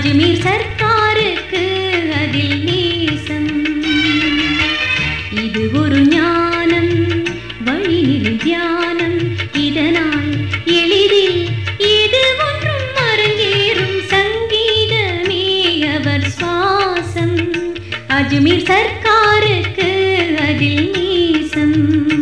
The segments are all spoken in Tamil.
அஜ்மீர் சர்க்காருக்கு அதில் நேசம். இது ஒரு ஞானம், வழிநிலை தியானம். இதனால் எளிதில் இது ஒன்றும் அரங்கேறும். சங்கீதமே அவர் சுவாசம். அஜ்மீர் சர்க்காருக்கு அதில் நேசம்.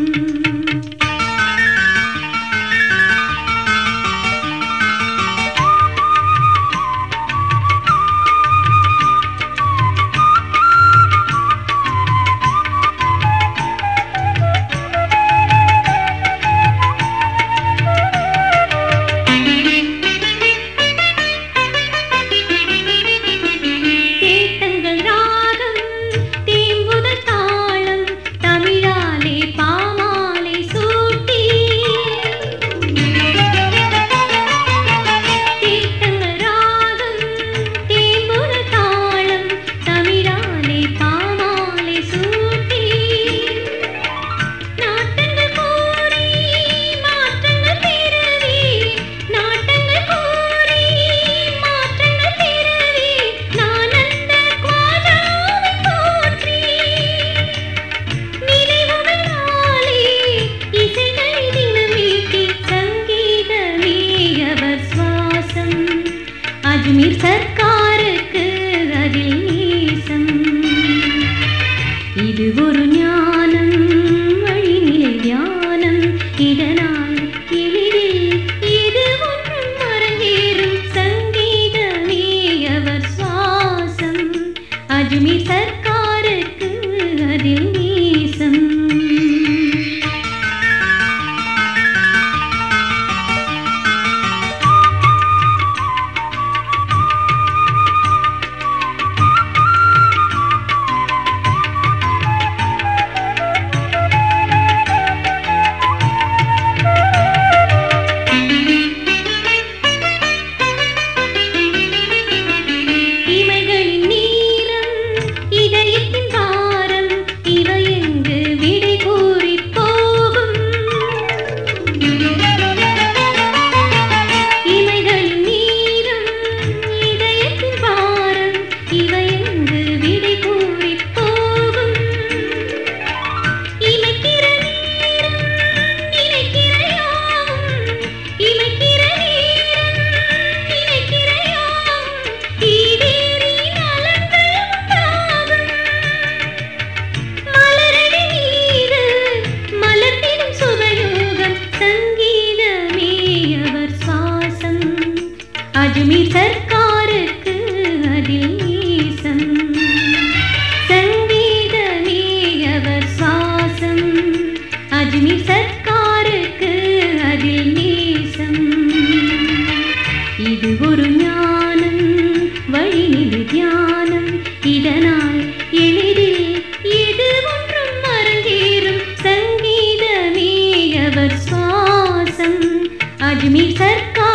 அஜ்மீர் சர்க்காருக்கு அதில் நேசம். இது ஒரு ஞானம், வழிநிலை தியானம். இதனால் எளிதில் இது ஒன்றும் அரங்கேறும். சங்கீதமே அவர் சுவாசம். அஜ்மீர் சர்க்காருக்கு அதில் நேசம். அஜ்மீர் சர்க்காருக்கு அதில் நேசம். சங்கீதமே அவர் சுவாசம். அஜ்மீர் சர்க்காருக்கு அதில் நேசம். இது ஒரு ஞானம், வழிநிலை தியானம். இதனால் எளிதில் இது ஒன்றும் அரங்கேறும். சங்கீதமே அவர் சுவாசம். அஜ்மீர் சர்க்கார்